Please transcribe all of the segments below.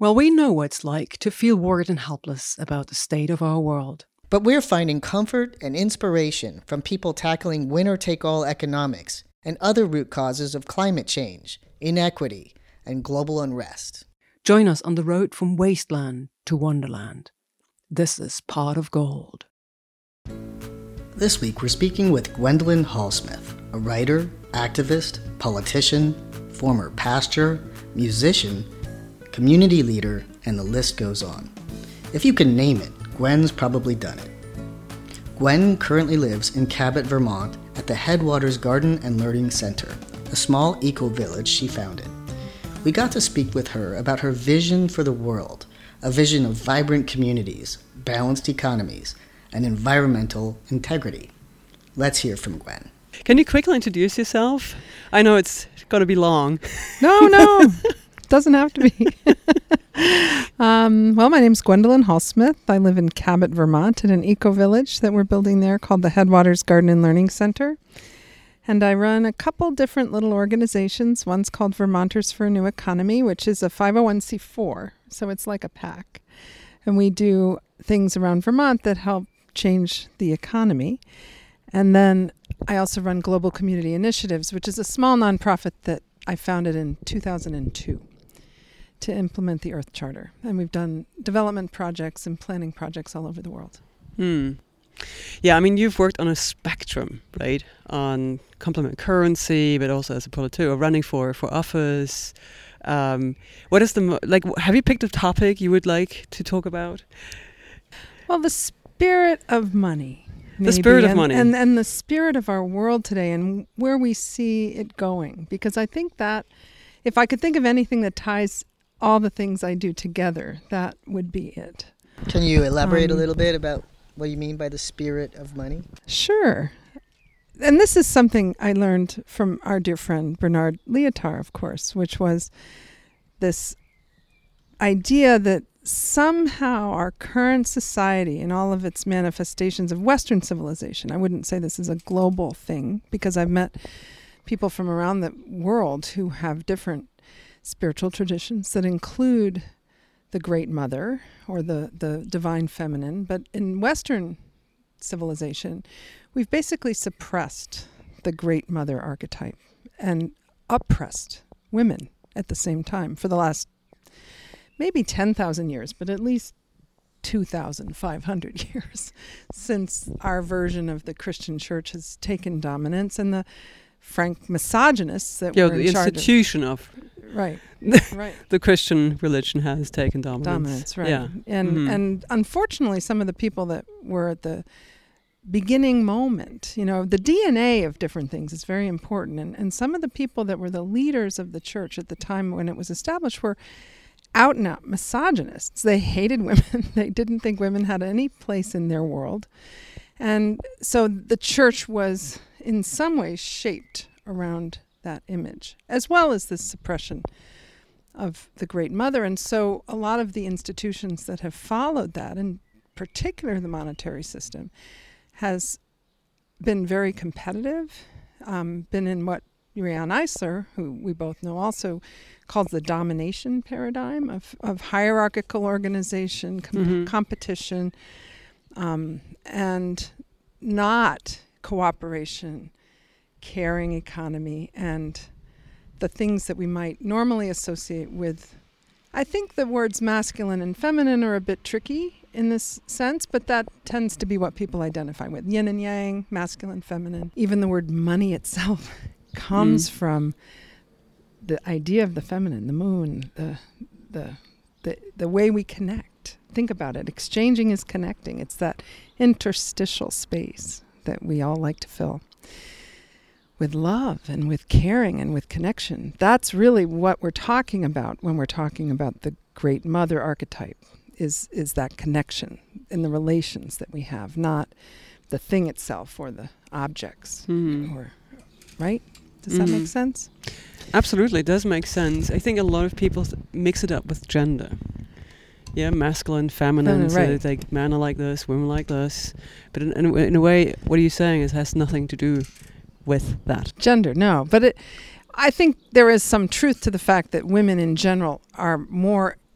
Well, we know what it's like to feel worried and helpless about the state of our world. But we're finding comfort and inspiration from people tackling winner-take-all economics and other root causes of climate change, inequity, and global unrest. Join us on the road from wasteland to wonderland. This is Pot of Gold. This week we're speaking with Gwendolyn Hall-Smith, a writer, activist, politician, former pastor, musician, community leader, and the list goes on. If you can name it, Gwen's probably done it. Gwen currently lives in Cabot, Vermont at the Headwaters Garden and Learning Center, a small eco-village she founded. We got to speak with her about her vision for the world, a vision of vibrant communities, balanced economies, and environmental integrity. Let's hear from Gwen. Can you quickly introduce yourself? I know it's going to be long. No. Doesn't have to be. Well, my name's Gwendolyn Hall-Smith. I live in Cabot, Vermont, in an eco-village that we're building there called the Headwaters Garden and Learning Center. And I run a couple different little organizations. One's called Vermonters for a New Economy, which is a 501c4, so it's like a PAC. And we do things around Vermont that help change the economy. And then I also run Global Community Initiatives, which is a small nonprofit that I founded in 2002 to implement the Earth Charter. And we've done development projects and planning projects all over the world. Yeah, I mean, you've worked on a spectrum, right? On complement currency, but also as a politician, or running for office. What is have you picked a topic you would like to talk about? Well, the spirit of money. The spirit of money. And the spirit of our world today and where we see it going. Because I think that if I could think of anything that ties all the things I do together, that would be it. Can you elaborate a little bit about what you mean by the spirit of money? Sure. And this is something I learned from our dear friend Bernard Lietaer, of course, which was this idea that somehow our current society and all of its manifestations of Western civilization, I wouldn't say this is a global thing because I've met people from around the world who have different spiritual traditions that include the Great Mother or the Divine Feminine. But in Western civilization, we've basically suppressed the Great Mother archetype and oppressed women at the same time for the last maybe 10,000 years, but at least 2,500 years since our version of the Christian church has taken dominance and the frank misogynists that were in charge of right. The Christian religion has taken dominance. Right. Yeah. And unfortunately, some of the people that were at the beginning moment, the DNA of different things is very important. And some of the people that were the leaders of the church at the time when it was established were out and out misogynists. They hated women. They didn't think women had any place in their world. And so the church was in some ways shaped around that image, as well as the suppression of the Great Mother. And so a lot of the institutions that have followed that, in particular the monetary system, has been very competitive, been in what Riane Eisler, who we both know also, calls the domination paradigm of hierarchical organization, competition, and not cooperation, caring economy, and the things that we might normally associate with. I think the words masculine and feminine are a bit tricky in this sense, but that tends to be what people identify with. Yin and yang, masculine, feminine. Even the word money itself comes from the idea of the feminine, the moon, the way we connect. Think about it. Exchanging is connecting. It's that interstitial space that we all like to fill with love and with caring and with connection. That's really what we're talking about when we're talking about the Great Mother archetype, is that connection in the relations that we have, not the thing itself or the objects. Right? Does that make sense? Absolutely, it does make sense. I think a lot of people mix it up with gender. Yeah, masculine, feminine. So right. like men are like this, women like this. But in a way, what are you saying is has nothing to do with that. Gender, no. But I think there is some truth to the fact that women in general are more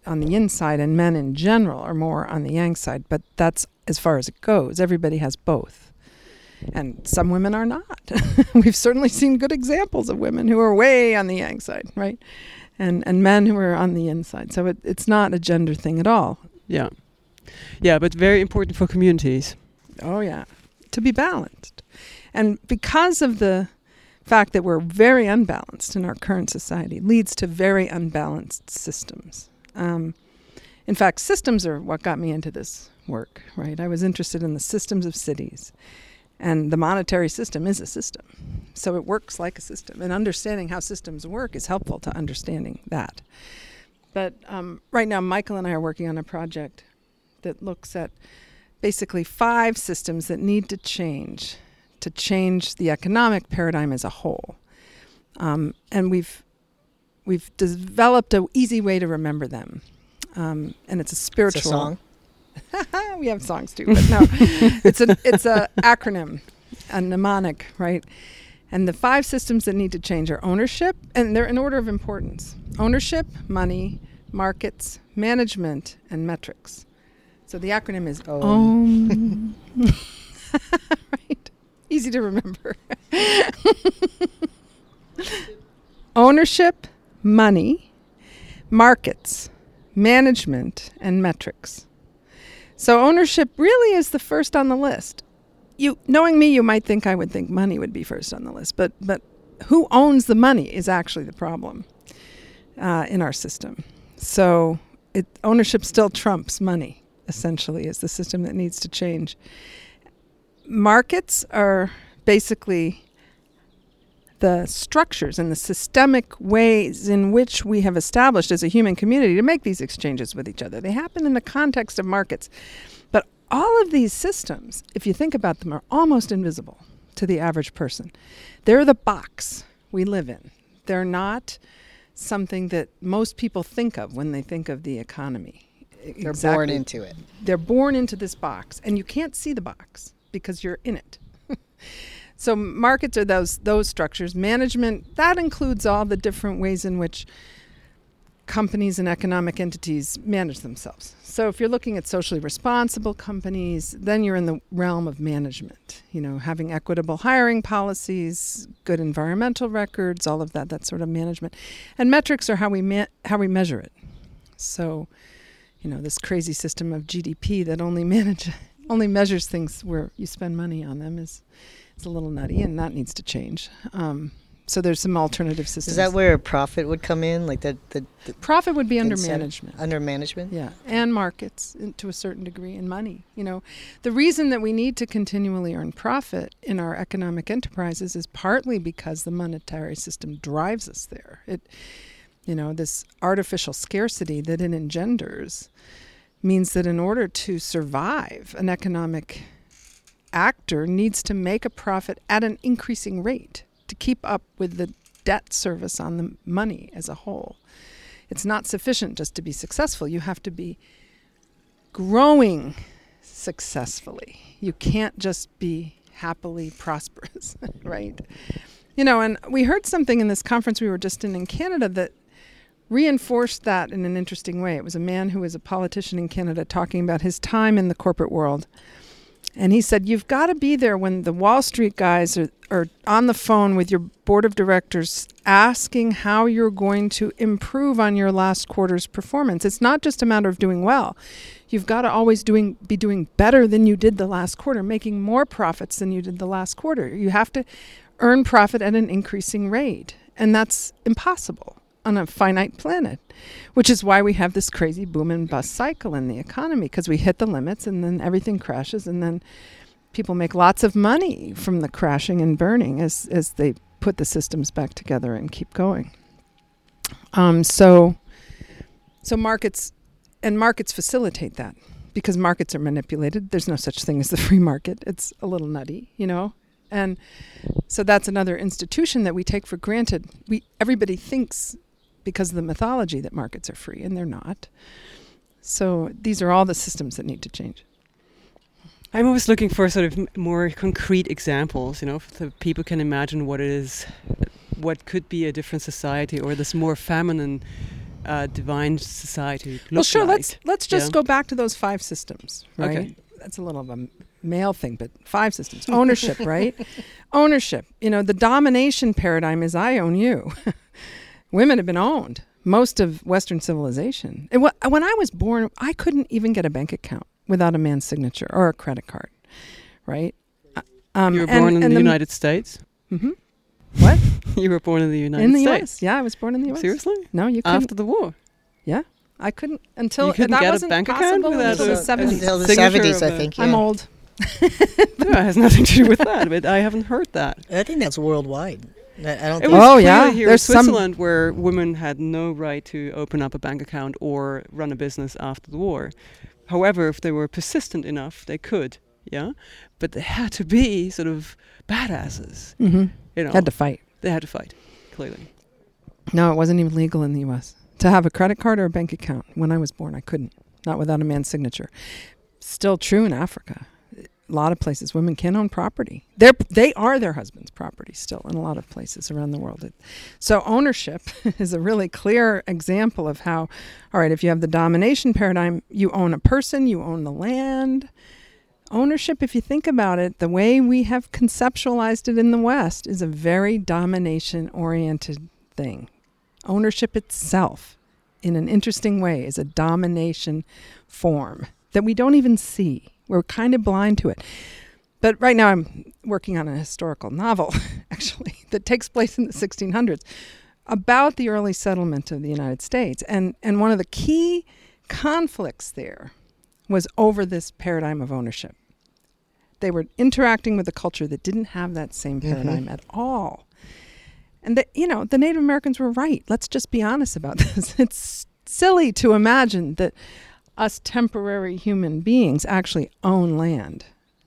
on the yin side, and men in general are more on the yang side. But that's as far as it goes. Everybody has both. And some women are not. We've certainly seen good examples of women who are way on the yang side, right? And men who are on the yin side. So it's not a gender thing at all. Yeah. Yeah, but very important for communities. Oh, yeah. To be balanced. And because of the fact that we're very unbalanced in our current society leads to very unbalanced systems. In fact, systems are what got me into this work, right? I was interested in the systems of cities. And the monetary system is a system. So it works like a system. And understanding how systems work is helpful to understanding that. But right now, Michael and I are working on a project that looks at basically 5 systems that need to change the economic paradigm as a whole. And we've developed an easy way to remember them. And it's a spiritual... It's a song? We have songs too, but no. It's a acronym, a mnemonic, right? And the 5 systems that need to change are ownership, and they're in order of importance. Ownership, money, markets, management, and metrics. So the acronym is OWN. Right. Easy to remember. Ownership, money, markets, management, and metrics. So ownership really is the first on the list. Knowing me, you might think I would think money would be first on the list, but who owns the money is actually the problem in our system. So ownership still trumps money, essentially, is the system that needs to change. Markets are basically the structures and the systemic ways in which we have established as a human community to make these exchanges with each other. They happen in the context of markets. But all of these systems, if you think about them, are almost invisible to the average person. They're the box we live in. They're not something that most people think of when they think of the economy. They're born into it. They're born into this box, and you can't see the box because you're in it. So markets are those structures. Management, that includes all the different ways in which companies and economic entities manage themselves. So if you're looking at socially responsible companies, then you're in the realm of management. Having equitable hiring policies, good environmental records, all of that sort of management. And metrics are how we measure it. So, this crazy system of GDP that only measures things where you spend money on them is a little nutty, and that needs to change. So there's some alternative systems. Is that where profit would come in? Like the profit would be under management. Under management? Yeah, and markets to a certain degree, and money. The reason that we need to continually earn profit in our economic enterprises is partly because the monetary system drives us there. This artificial scarcity that it engenders means that in order to survive, an economic actor needs to make a profit at an increasing rate to keep up with the debt service on the money as a whole. It's not sufficient just to be successful. You have to be growing successfully. You can't just be happily prosperous, right? And we heard something in this conference we were just in Canada that reinforced that in an interesting way. It was a man who was a politician in Canada talking about his time in the corporate world. And he said, you've got to be there when the Wall Street guys are on the phone with your board of directors asking how you're going to improve on your last quarter's performance. It's not just a matter of doing well. You've got to always be doing better than you did the last quarter, making more profits than you did the last quarter. You have to earn profit at an increasing rate. And that's impossible on a finite planet, which is why we have this crazy boom and bust cycle in the economy, because we hit the limits and then everything crashes, and then people make lots of money from the crashing and burning as they put the systems back together and keep going. So markets facilitate that because markets are manipulated. There's no such thing as the free market. It's a little nutty, And so that's another institution that we take for granted. Everybody thinks because of the mythology that markets are free, and they're not. So these are all the systems that need to change. I'm always looking for sort of more concrete examples, so people can imagine what could be a different society, or this more feminine divine society look Well, sure. like? Let's just go back to those 5 systems, right? Okay. That's a little of a male thing, but 5 systems. Ownership, right? Ownership. The domination paradigm is I own you. Women have been owned most of Western civilization. When I was born, I couldn't even get a bank account without a man's signature or a credit card, right? You were born in the United States? Mm-hmm. What? You were born in the United In the States? U.S. Yeah, I was born in the U.S. Seriously? No, you couldn't. After the war? Yeah, I couldn't until You couldn't that get a wasn't bank account possible without until the a- 70s. Until the Signature 70s, of I a- think. Yeah. I'm old. No, it has nothing to do with that, but I haven't heard that. I think that's worldwide. I don't It think was Oh, clear yeah. here There's in some- Switzerland where women had no right to open up a bank account or run a business after the war. However, if they were persistent enough, they could, yeah? But they had to be sort of badasses, Mm-hmm. Had to fight. They had to fight, clearly. No, it wasn't even legal in the U.S. to have a credit card or a bank account. When I was born, I couldn't. Not without a man's signature. Still true in Africa. A lot of places, women can't own property. They are their husband's property still in a lot of places around the world. So ownership is a really clear example of how, all right, if you have the domination paradigm, you own a person, you own the land. Ownership, if you think about it, the way we have conceptualized it in the West is a very domination-oriented thing. Ownership itself, in an interesting way, is a domination form that we don't even see. We're kind of blind to it. But right now I'm working on a historical novel, actually, that takes place in the 1600s about the early settlement of the United States. And one of the key conflicts there was over this paradigm of ownership. They were interacting with a culture that didn't have that same paradigm at all. And the Native Americans were right. Let's just be honest about this. It's silly to imagine that us temporary human beings actually own land.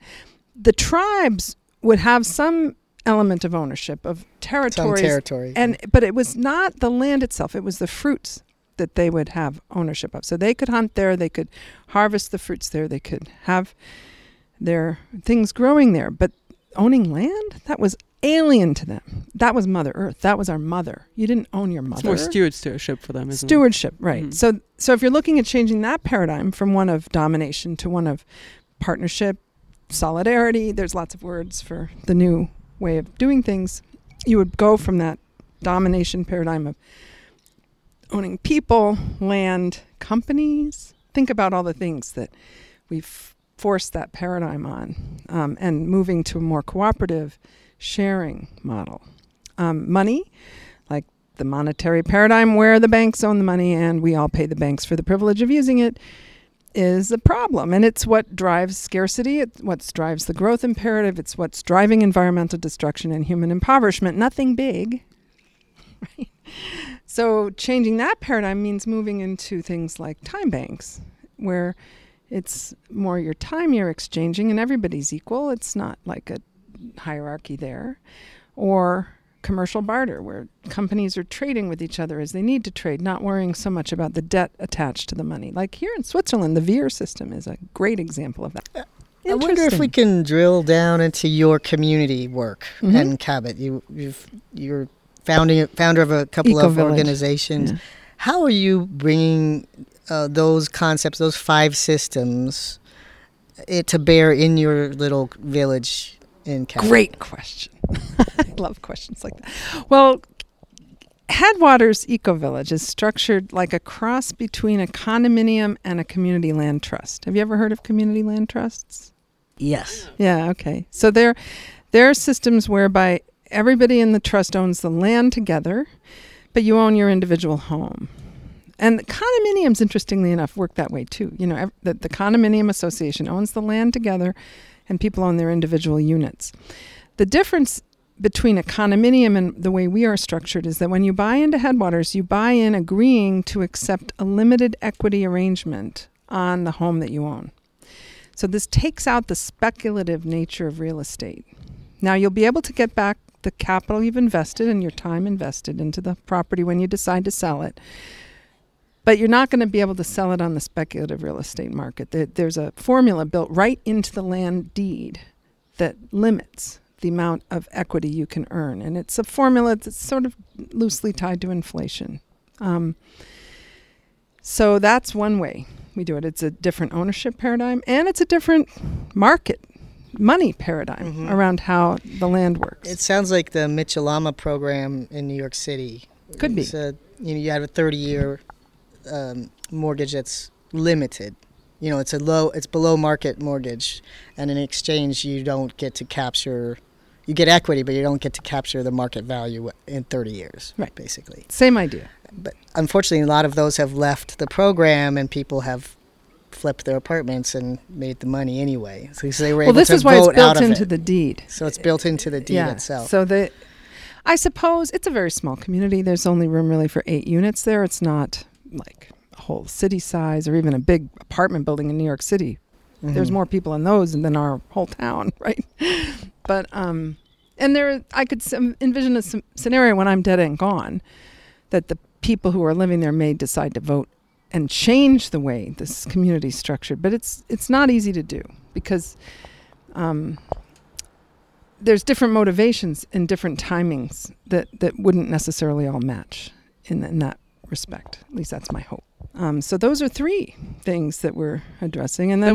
The tribes would have some element of ownership of territories. Some territory. But it was not the land itself. It was the fruits that they would have ownership of. So they could hunt there. They could harvest the fruits there. They could have their things growing there. But owning land, that was alien to them. That was Mother Earth. That was our mother. You didn't own your mother. It's more stewardship for them, isn't Stewardship, right. Mm. So if you're looking at changing that paradigm from one of domination to one of partnership, solidarity, there's lots of words for the new way of doing things. You would go from that domination paradigm of owning people, land, companies. Think about all the things that we've forced that paradigm on, and moving to a more cooperative sharing model. Money, like the monetary paradigm where the banks own the money and we all pay the banks for the privilege of using it, is a problem. And it's what drives scarcity. It's what drives the growth imperative. It's what's driving environmental destruction and human impoverishment. Nothing big. Right? So changing that paradigm means moving into things like time banks, where it's more your time you're exchanging and everybody's equal. It's not like a hierarchy there. Or commercial barter, where companies are trading with each other as they need to trade, not worrying so much about the debt attached to the money. Like here in Switzerland, the VIR system is a great example of that. I wonder if we can drill down into your community work and Cabot. You're founder of a couple of Eco-Village. organizations. Yeah. How are you bringing those concepts, those 5 systems, to bear in your little village in Cabot? Great question. I love questions like that. Well, Headwaters Eco-Village is structured like a cross between a condominium and a community land trust. Have you ever heard of community land trusts? Yes. Yeah, okay. So there are systems whereby everybody in the trust owns the land together, but you own your individual home. And condominiums, interestingly enough, work that way too. You know, the condominium association owns the land together and people own their individual units. The difference between a condominium and the way we are structured is that when you buy into Headwaters, you buy in agreeing to accept a limited equity arrangement on the home that you own. So this takes out the speculative nature of real estate. Now you'll be able to get back the capital you've invested and your time invested into the property when you decide to sell it. But you're not going to be able to sell it on the speculative real estate market. There's a formula built right into the land deed that limits the amount of equity you can earn. And it's a formula that's sort of loosely tied to inflation. So that's one way we do it. It's a different ownership paradigm, and it's a different market money paradigm around how the land works. It sounds like the Mitchell-Lama program in New York City. Could be. You have a 30-year mortgage that's limited. It's below market mortgage, and in exchange you don't get to capture. You get equity, but you don't get to capture the market value in 30 years. Right. Basically. Same idea. But unfortunately, a lot of those have left the program, and people have flipped their apartments and made the money anyway. So they were able to vote out of it. Well, this is why it's built into the deed. So it's built into the deed itself. So I suppose it's a very small community. There's only room really for 8 units there. It's not like a whole city size or even a big apartment building in New York City. There's more people in those than our whole town, right? But I could envision a scenario when I'm dead and gone that the people who are living there may decide to vote and change the way this community is structured. But it's not easy to do because there's different motivations and different timings that wouldn't necessarily all match in that respect. At least that's my hope. So those are 3 things that we're addressing. And then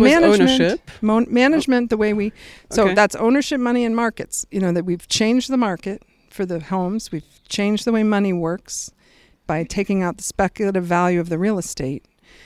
management, the way we... So that's ownership, money, and markets. That we've changed the market for the homes. We've changed the way money works by taking out the speculative value of the real estate.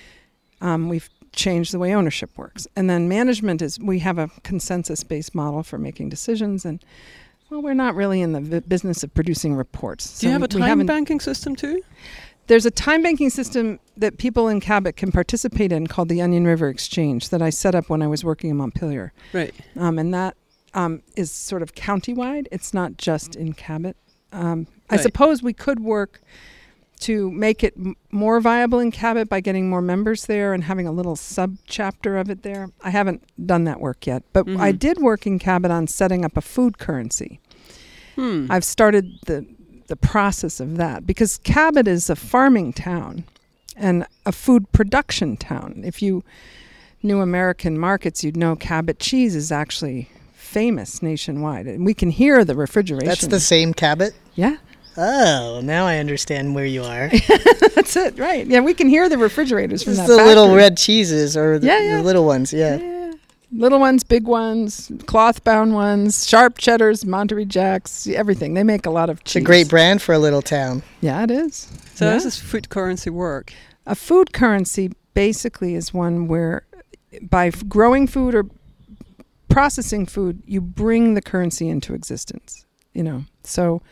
We've changed the way ownership works. And then management is... We have a consensus-based model for making decisions. And, well, we're not really in the business of producing reports. Do you have a time banking system too? There's a time banking system that people in Cabot can participate in called the Onion River Exchange that I set up when I was working in Montpelier. Right. And that is sort of countywide. It's not just in Cabot. I suppose we could work to make it more viable in Cabot by getting more members there and having a little sub-chapter of it there. I haven't done that work yet. But I did work in Cabot on setting up a food currency. I've started the process of that because Cabot is a farming town and a food production town. If you knew American markets, you'd know Cabot cheese is actually famous nationwide. And we can hear the refrigeration. That's the same Cabot? Yeah. Oh, now I understand where you are. That's it, right. Yeah, we can hear the refrigerators from that the factory. Little red cheeses or the little ones, yeah. Little ones, big ones, cloth-bound ones, sharp cheddars, Monterey Jacks, everything. They make a lot of cheese. It's a great brand for a little town. Yeah, it is. So how does this food currency work? A food currency basically is one where by growing food or processing food, you bring the currency into existence, So,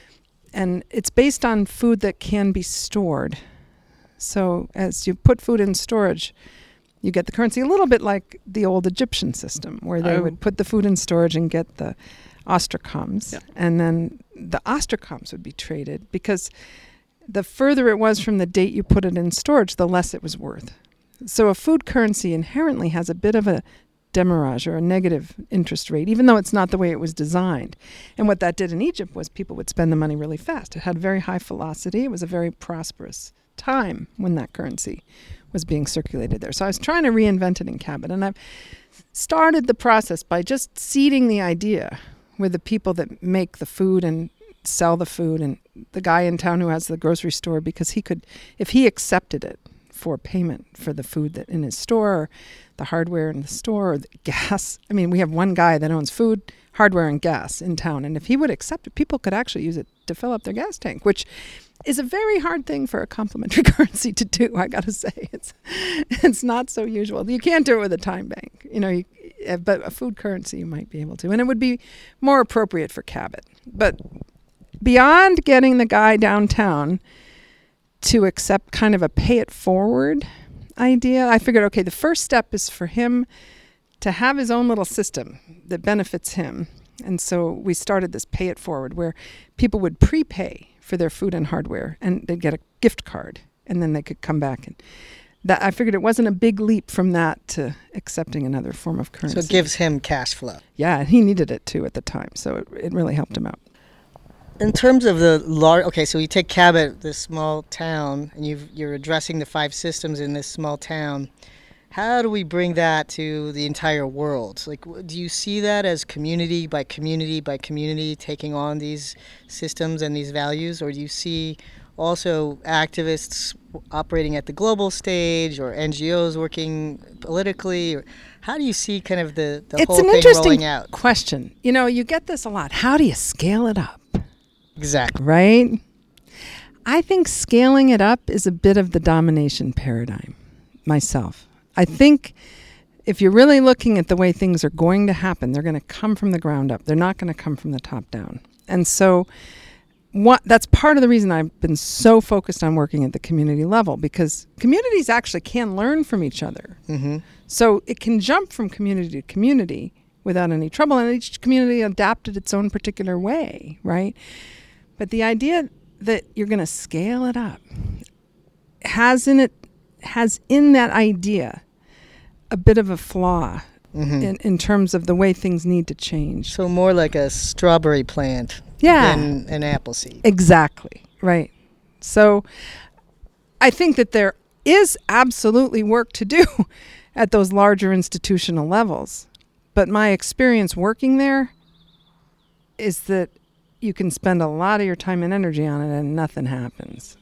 and it's based on food that can be stored. So as you put food in storage, you get the currency a little bit like the old Egyptian system where they would put the food in storage and get the ostracoms. Yeah. And then the ostracoms would be traded because the further it was from the date you put it in storage, the less it was worth. So a food currency inherently has a bit of a demurrage or a negative interest rate, even though it's not the way it was designed. And what that did in Egypt was people would spend the money really fast. It had very high velocity. It was a very prosperous time when that currency was being circulated there. So I was trying to reinvent it in Cabot. And I've started the process by just seeding the idea with the people that make the food and sell the food and the guy in town who has the grocery store, because he could, if he accepted it for payment for the food that in his store, or the hardware in the store, or the gas. I mean, we have one guy that owns food, hardware, and gas in town. And if he would accept it, people could actually use it to fill up their gas tank, which is a very hard thing for a complementary currency to do, I got to say. It's not so usual. You can't do it with a time bank, but a food currency you might be able to. And it would be more appropriate for Cabot. But beyond getting the guy downtown to accept kind of a pay-it-forward idea, I figured, okay, the first step is for him to have his own little system that benefits him. And so we started this pay-it-forward where people would prepay for their food and hardware, and they'd get a gift card, and then they could come back. And that I figured it wasn't a big leap from that to accepting another form of currency. So it gives him cash flow. Yeah, and he needed it too at the time, so it really helped him out. In terms of the large, okay, so you take Cabot, this small town, and you're addressing the 5 systems in this small town. How do we bring that to the entire world? Like, do you see that as community by community by community taking on these systems and these values, or do you see also activists operating at the global stage, or NGOs working politically? Or how do you see kind of the whole thing rolling out? It's an interesting question. You know, you get this a lot. How do you scale it up? Exactly. Right? I think scaling it up is a bit of the domination paradigm myself. I think if you're really looking at the way things are going to happen, they're going to come from the ground up. They're not going to come from the top down. And so that's part of the reason I've been so focused on working at the community level, because communities actually can learn from each other. Mm-hmm. So it can jump from community to community without any trouble, and each community adapted its own particular way, right? But the idea that you're going to scale it up has in that idea a bit of a flaw in terms of the way things need to change. So more like a strawberry plant than an apple seed. Exactly, right. So I think that there is absolutely work to do at those larger institutional levels. But my experience working there is that you can spend a lot of your time and energy on it and nothing happens.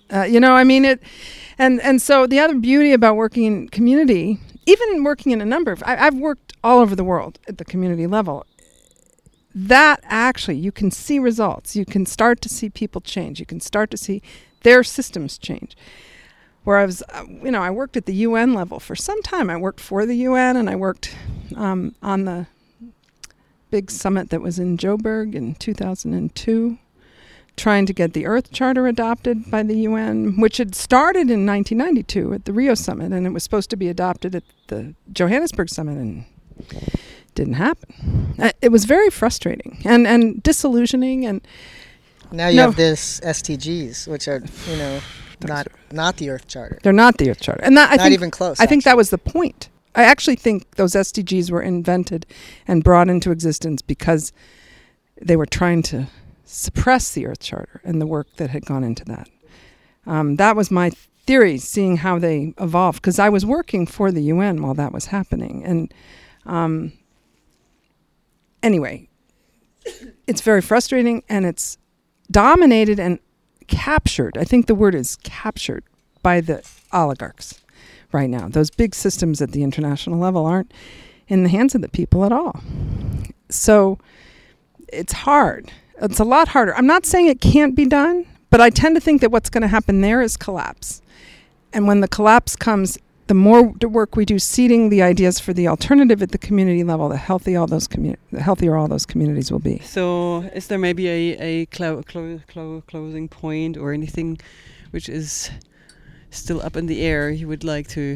And so the other beauty about working in community, even working in a number of, I've worked all over the world at the community level, that actually you can see results. You can start to see people change. You can start to see their systems change. Where I was, I worked at the UN level for some time. I worked for the UN, and I worked on the big summit that was in Joburg in 2002, trying to get the Earth Charter adopted by the UN, which had started in 1992 at the Rio Summit, and it was supposed to be adopted at the Johannesburg Summit, and didn't happen. It was very frustrating and disillusioning. And now you have this SDGs, which are, not the Earth Charter. They're not the Earth Charter. And that, I think, even close. I think that was the point. I actually think those SDGs were invented and brought into existence because they were trying to suppress the Earth Charter and the work that had gone into that. That was my theory, seeing how they evolved, because I was working for the UN while that was happening. And anyway, it's very frustrating, and it's dominated and captured. I think the word is captured by the oligarchs right now. Those big systems at the international level aren't in the hands of the people at all. So it's hard. It's a lot harder. I'm not saying it can't be done, but I tend to think that what's going to happen there is collapse. And when the collapse comes, the more work we do seeding the ideas for the alternative at the community level, the healthier all those communities will be. So is there maybe a closing point or anything which is still up in the air you would like to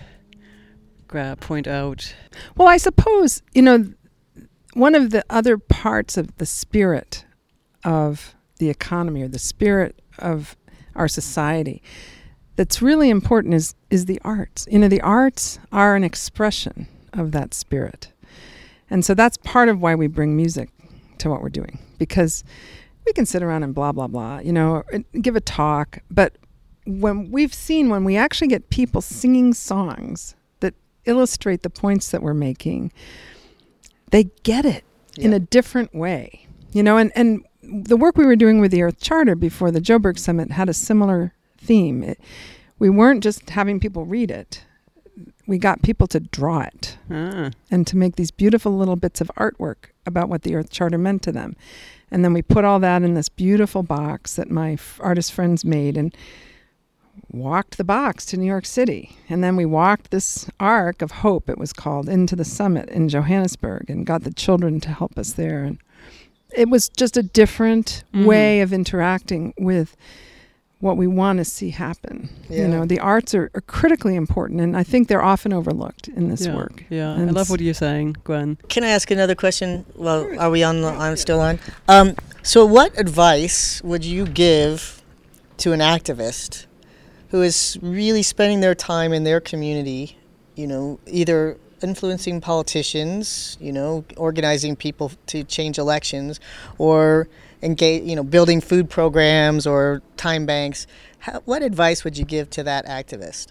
point out? Well, I suppose, one of the other parts of the spirit of the economy, or the spirit of our society, that's really important is the arts. The arts are an expression of that spirit. And so that's part of why we bring music to what we're doing, because we can sit around and blah, blah, blah, give a talk, but when we actually get people singing songs that illustrate the points that we're making, they get it in a different way, and the work we were doing with the Earth Charter before the Joburg Summit had a similar theme. We weren't just having people read it. We got people to draw it and to make these beautiful little bits of artwork about what the Earth Charter meant to them. And then we put all that in this beautiful box that my artist friends made, and walked the box to New York City. And then we walked this Arc of Hope, it was called, into the summit in Johannesburg, and got the children to help us there. And it was just a different way of interacting with what we want to see happen. Yeah. The arts are critically important, and I think they're often overlooked in this work. Yeah, and I love what you're saying, Gwen. Can I ask another question? Well, are we I'm still on? So what advice would you give to an activist who is really spending their time in their community, either influencing politicians, organizing people to change elections, or engage, building food programs or time banks? What advice would you give to that activist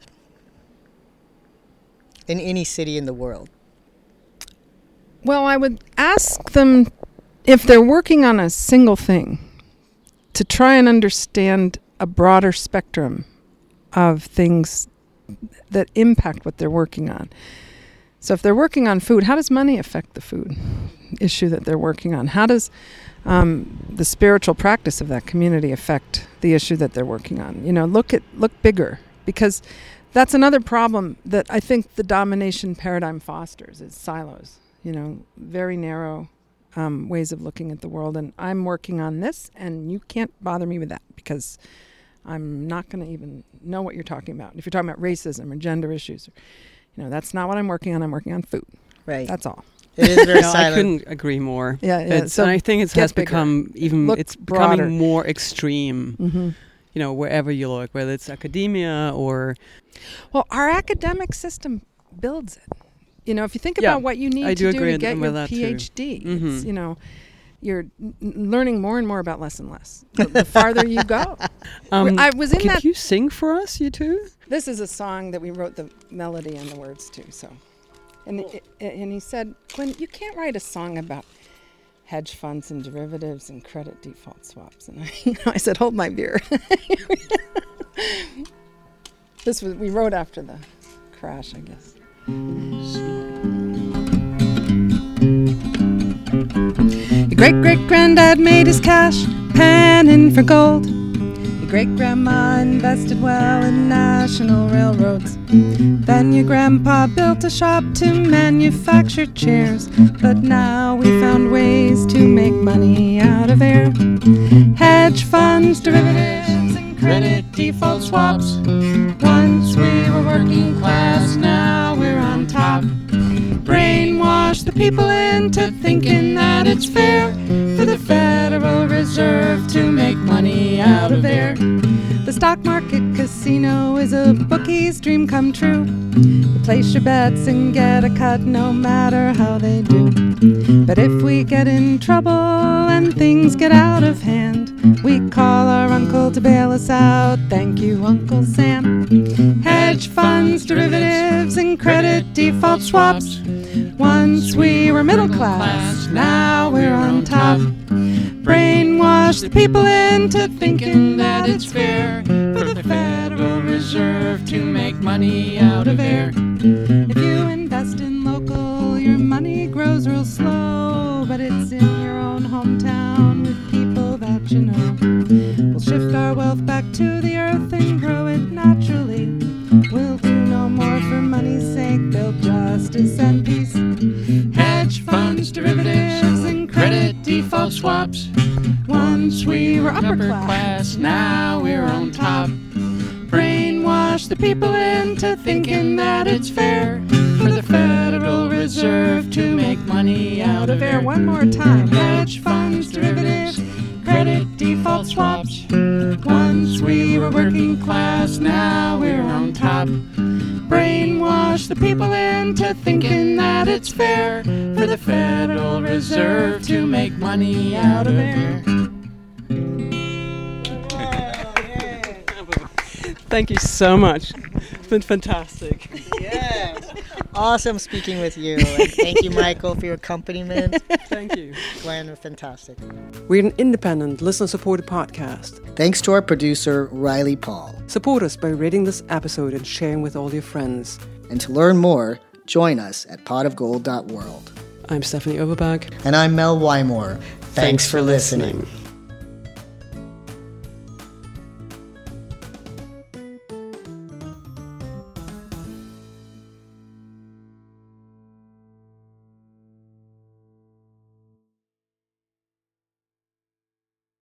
in any city in the world? Well, I would ask them, if they're working on a single thing, to try and understand a broader spectrum of things that impact what they're working on. So if they're working on food, how does money affect the food issue that they're working on? How does the spiritual practice of that community affect the issue that they're working on? Look bigger, because that's another problem that I think the domination paradigm fosters is silos. Very narrow ways of looking at the world, and I'm working on this, and you can't bother me with that because I'm not going to even know what you're talking about. If you're talking about racism or gender issues, that's not what I'm working on. I'm working on food. Right. That's all. It is very silent. I couldn't agree more. Yeah. So I think it has become it's broader. becoming more extreme. Mm-hmm. Wherever you look, whether it's academia or... Well, our academic system builds it. If you think about what you need to do to get your PhD, it's, you're learning more and more about less and less the farther you go. I was in that. Could you sing for us, you two? This is a song that we wrote the melody and the words to. So, and he said, Gwen, you can't write a song about hedge funds and derivatives and credit default swaps. And I said, hold my beer. We wrote after the crash, I guess. Your great-great-granddad made his cash panning for gold. Your great-grandma invested well in national railroads. Then your grandpa built a shop to manufacture chairs. But now we found ways to make money out of air. Hedge funds, derivatives, and credit default swaps. Once we were working class, now we're on top. Brainwash the people into thinking that it's fair for the Federal Reserve to make money out of air. The stock market casino is a bookie's dream come true. You place your bets and get a cut no matter how they do. But if we get in trouble and things get out of hand, we call our uncle to bail us out. Thank you, Uncle Sam. Hedge funds, derivatives, and credit default swaps. Once we were middle class, now we're on top. Brainwash the people into thinking that it's fair for the Federal Reserve to make money out of air. If you invest in local, your money grows real slow, but it's in your own hometown with people that you know. We'll shift our wealth back to the earth and grow it naturally. We'll do no more for money's sake, build justice and peace. Hedge funds, derivatives, and credit default swaps. Once we were upper class, now we're on top. Brainwash the people into thinking that it's fair for the Federal Reserve to make money out of air. One more time. Hedge funds, derivatives, credit default swaps. Once we were working class, now we're on top. Brainwash the people into thinking that it's fair for the Federal Reserve to make money out of air. Thank you so much. It's been fantastic. Yes. Awesome speaking with you. And thank you, Michael, for your accompaniment. Thank you. Gwen, fantastic. We're an independent, listener-supported podcast. Thanks to our producer, Riley Paul. Support us by rating this episode and sharing with all your friends. And to learn more, join us at potofgold.world. I'm Stephanie Overbag. And I'm Mel Wymore. Thanks for listening.